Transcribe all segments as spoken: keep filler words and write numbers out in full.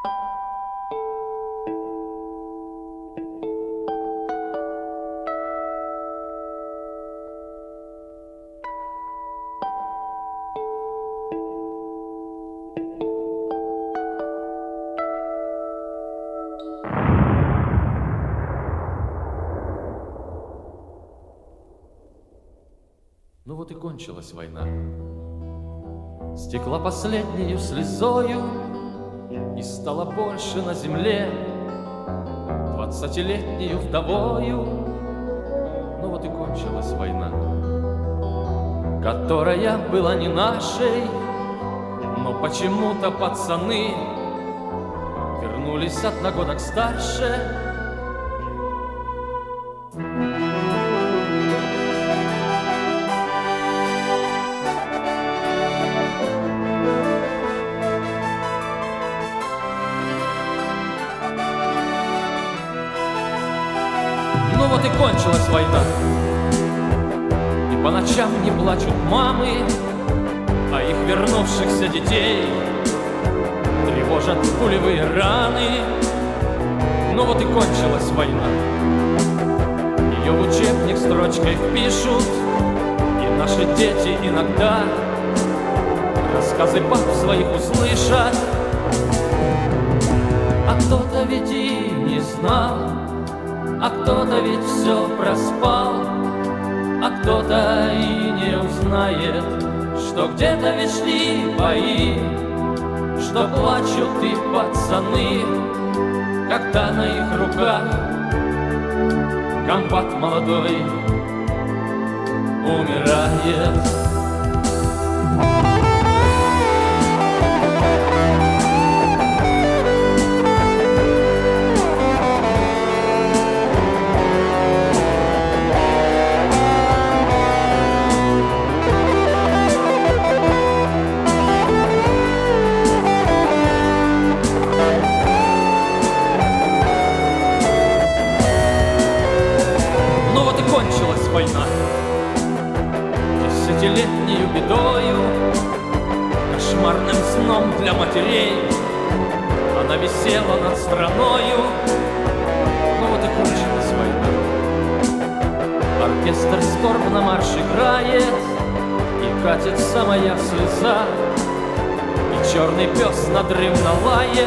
Ну вот и кончилась война. Стекла последнею слезою, и стало больше на земле двадцатилетнею вдовою. Ну вот и кончилась война, которая была не нашей, но почему-то пацаны вернулись одногодок старше. Ну вот и кончилась война, и по ночам не плачут мамы, а их вернувшихся детей тревожат пулевые раны. Ну вот и кончилась война, ее в учебник строчкой впишут, и наши дети иногда рассказы пап своих услышат. А кто-то ведь и не знал, а кто-то ведь все проспал, а кто-то и не узнает, что где-то ведь шли бои, что плачут и пацаны, когда на их руках комбат молодой умирает. Кончилась война десятилетнею бедою, кошмарным сном для матерей. Она висела над страною. Ну вот и кончилась война. Оркестр скорбно марш играет, и катится моя слеза, и черный пес надрывно лает.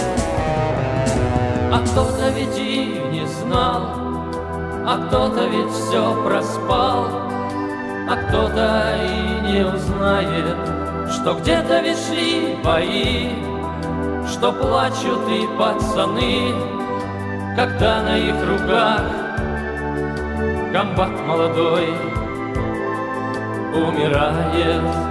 А кто-то ведь и не знал, а кто-то ведь все проспал, а кто-то и не узнает, что где-то ведь шли бои, что плачут и пацаны, когда на их руках комбат молодой умирает.